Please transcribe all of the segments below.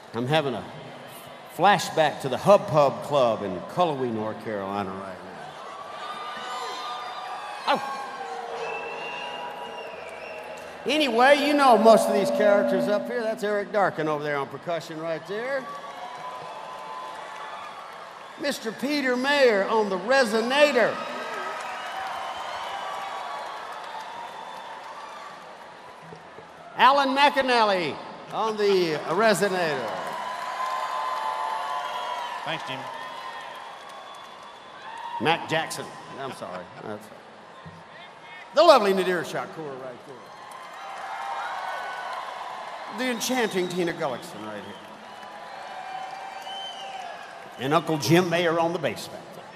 I'm having a flashback to the Hub Pub Club in Cullowhee, North Carolina right now. Oh. Anyway, you know most of these characters up here. That's Eric Darkin over there on percussion right there. Mr. Peter Mayer on the resonator. Alan McAnally on the resonator. Thanks, Jimmy. Mac Jackson. I'm sorry. That's the lovely Nadir Shakur right there. The enchanting Tina Gullickson right here. And Uncle Jim Mayer on the bass back there.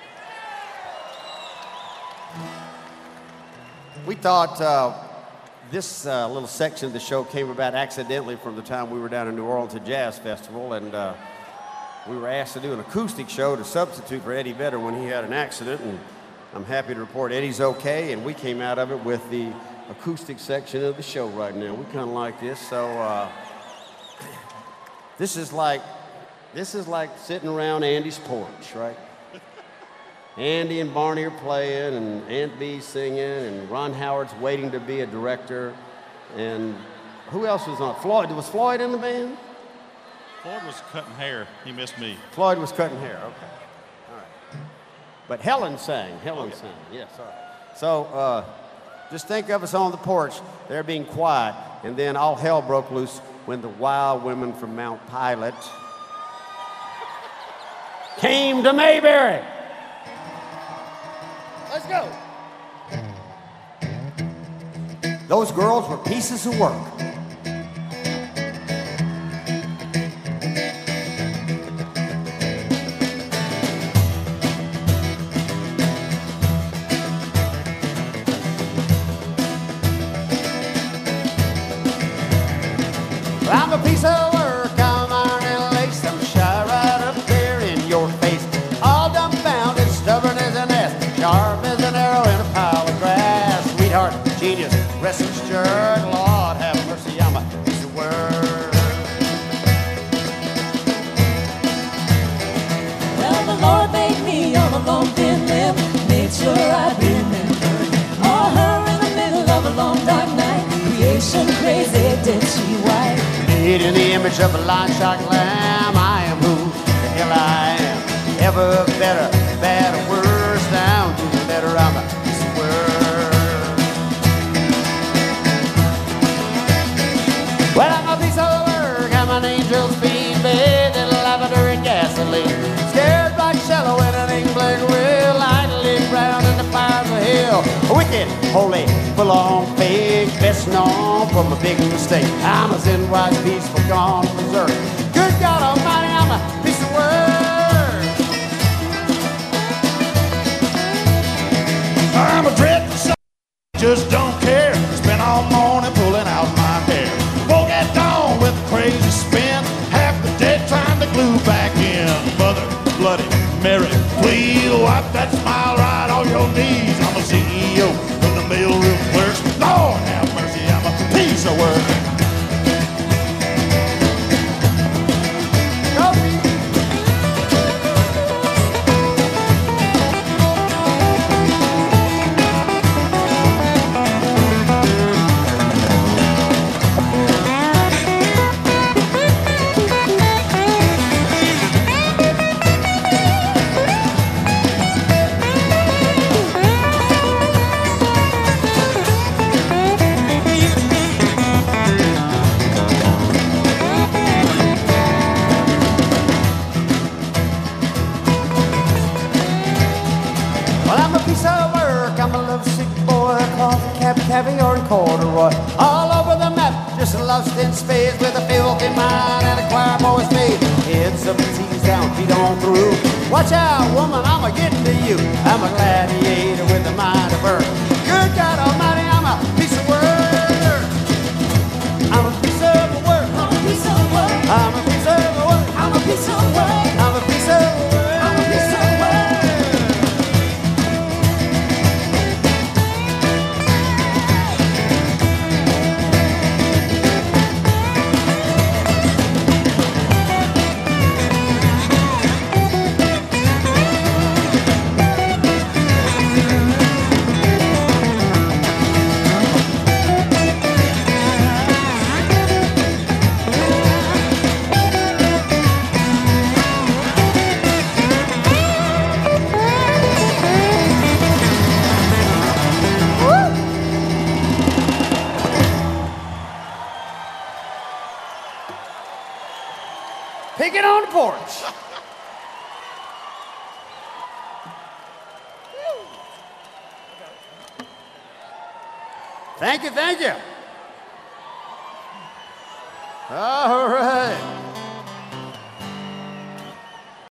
We thought this little section of the show came about accidentally from the time we were down in New Orleans at Jazz Festival, and we were asked to do an acoustic show to substitute for Eddie Vedder when he had an accident, and I'm happy to report Eddie's okay, and we came out of it with the acoustic section of the show right now. We kind of like this, so this is like sitting around Andy's porch, right? Andy and Barney are playing, and Aunt Bee's singing, and Ron Howard's waiting to be a director, and who else was on? Floyd. Was Floyd in the band? Floyd was cutting hair. He missed me. Floyd was cutting hair. Okay, all right. But Helen sang. Helen sang. Yes, all right. So just think of us on the porch, there being quiet, and then all hell broke loose when the wild women from Mount Pilot came to Mayberry. Let's go. Those girls were pieces of work. I'm a piece of work, I'm iron and lace, I'm shy right up there in your face. All dumbfounded, stubborn as an ass, sharp as an arrow in a pile of grass. Sweetheart, genius, restless jerk, Lord have mercy, I'm a piece of work. Well, the Lord made me on a long thin limb, made sure I'd remember. All her in the middle of a long dark night, creation crazy, did she white? Made in the image of a lion-shot lamb, I am who the hell I am. Ever better, bad or worse, down to the letter, I'm a piece of work. Well, I'm a piece of work, I'm an angel's bean, bathed in lavender and gasoline. Scared like shallow in an ink-black wheel, lightly brown in the fires of hell. Wicked, holy, full-on fake, best known for my big mistake. I'm a zen-wise, peaceful, gone berserk. Good God Almighty, I'm a piece of work. I'm a dreadful son, just don't care. Spend all morning pulling out my hair. Woke at dawn with a crazy spin, half the day trying to glue back in. Mother, bloody Mary, please wipe that smile right on your knees. I'm a CEO from the mailroom clerks. Lord have mercy, I'm a piece of work. Caviar and corduroy, all over the map, just lost in space with a filthy mind and a choir boy's made. Heads up, teeth down, feet on through. Watch out, woman, I'm a getting to you. I'm a gladiator with a mind of earth. Good God Almighty, I'm a piece of work. I'm a piece of work. I'm a piece of work. I'm a piece of work. I'm a piece of work. I'm a piece of work. I'm a piece of work. Take it on the porch. Thank you, thank you. All right.